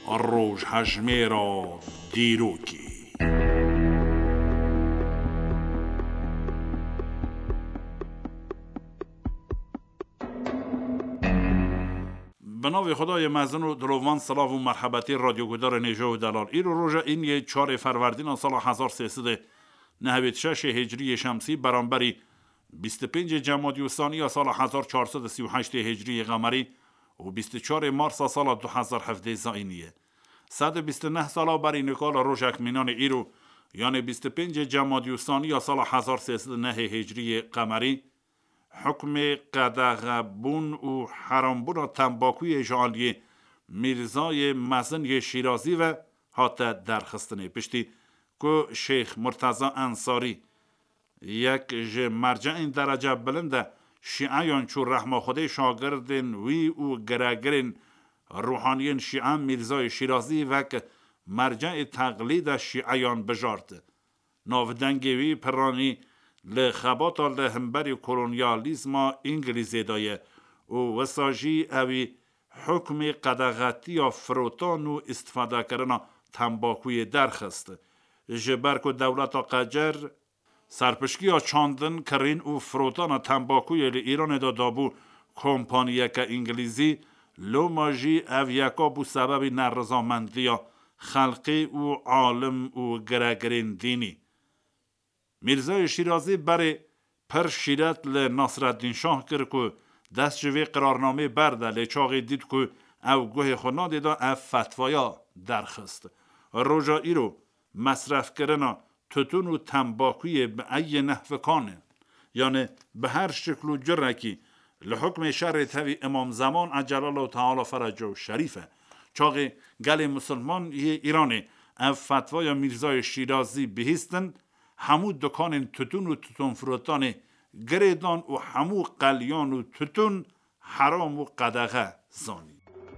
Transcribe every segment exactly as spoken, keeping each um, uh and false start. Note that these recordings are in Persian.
روژ هجمه را دیروکی. به نام خدای مزن و دلوان سلام و مرحبتی رادیو گودار نیجه و دلال. این روژه این یه چهار فروردین سال هزار و سیصد و نود و شش هجری شمسی برانبری بیست و پنج جمادی الثانی سال هزار و چهارصد و سی و هشت هجری قمری و بیست و چهار مارس سال دو هزار و هفده زاینیه. صد و بیست و نه سال بر نکال روژک مینان ایرو یعنی بیست و پنج جمادی الثانی سال هزار و سیصد و نه هجری قمری حکم قدغبون و حرامبون تنباکوی جعالی میرزای مزن شیرازی و حتی درخستنه پشتی که شیخ مرتضی انصاری یک ج مرجع این درجه بلنده شیعیان چو رحمه خود شاگردن وی و گرگرین روحانیین شیعه میرزای شیرازی و که مرجع تقلید شیعیان بجارد ناودنگی وی پرانی لخبات لهمبری کولونیالیزم انگلیزی دایه و وساجی اوی حکم قدغتی یا فروتان و استفاده کردن تنباکوی درخست جبرک و دولت قجر سرپشکی ها چاندن کرین و فروتان تنباکوی ایران دادابو کمپانی که انگلیزی لو ماجی او یکا بو سبب نرزامندی خلقی و عالم و گرگرین دینی میرزای شیرازی برای پر شیرت ل ناصرالدین شاه کرد که دست جوی قرارنامه برده لچاقی دید که او گوه خونا دیده او فتوایا درخست روژا ای رو مصرف کردن توتون و تنباکوی به ای نحو کانه یعنی به هر شکل و جرکی لحکم شر توی امام زمان عجل الله تعالی فرجه و شریفه چاقی گل مسلمان یه ایرانی او فتوای میرزای شیرازی بهیستن همو دکان توتون و توتون فروتان گریدان و همو قلیان و توتون حرام و قدغه زانی.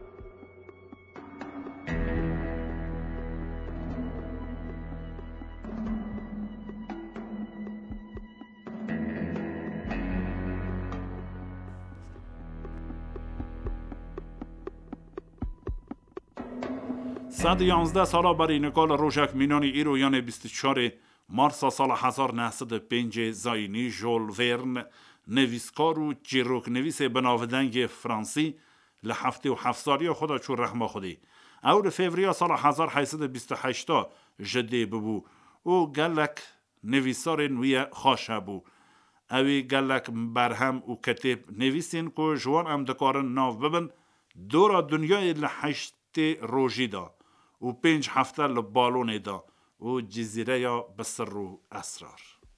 صد و یازده سالا برای نکال روژک مینانی ایرو یعنی بیست و چهار مارس سال هزار و نهصد و پنج زاینی ژول ورن نویسکار و جیروک نویس بناودنگ فرانسی لحفته و هفت سالی خدا چون رحمه خودی اول فوریه سال هزار و هشتصد و بیست و هشت جدی ببو او گلک نویسار نوی خاشه بو اوی گلک برهم و کتب نویسین که جوان هم دکارن ناو ببن دورا دنیای لحشت روژی دا و پنج هفته لبالون دا و جزیره یا بسر و اسرار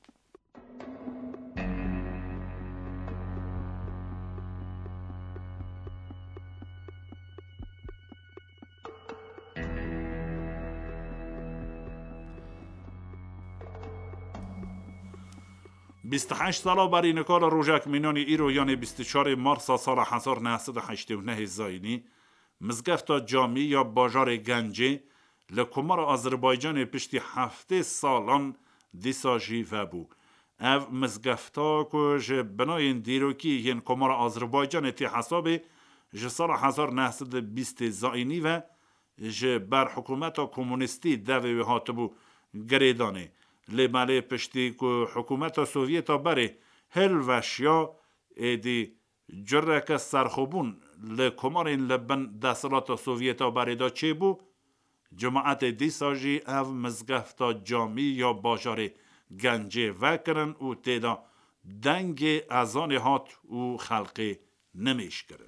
بیست و هشت سالا برای نکال روژک مینانی ایرو یعنی بیست و چهار مارس سال هزار و نهصد و هشتاد و نه زاینی مزگفتا جامی یا باجار گنجه لکمار آذربایجان پشتی هفته سالان دیساجی و بو او مزگفتا که جه بنای دیروکی ین کمار آذربایجان تی حسابه جه سال هزار و نهصد و بیست زاینی و جه بر حکومت کمونیستی دوی هاتبو گریدانه لیماله پشتی که حکومت سوویتا بره هل وشیا ایدی جرک سرخوبون لکمارین لبن دستلات سوویتا بره دا چه بو جماعت دیساجی او مزگفتا جامی یا باجار گنجه وکرن و تیدا دنگ ازان هات و خلقی نمیش کرن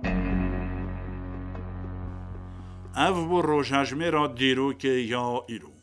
او بو روژ هجمه را دیرو که یا ایرو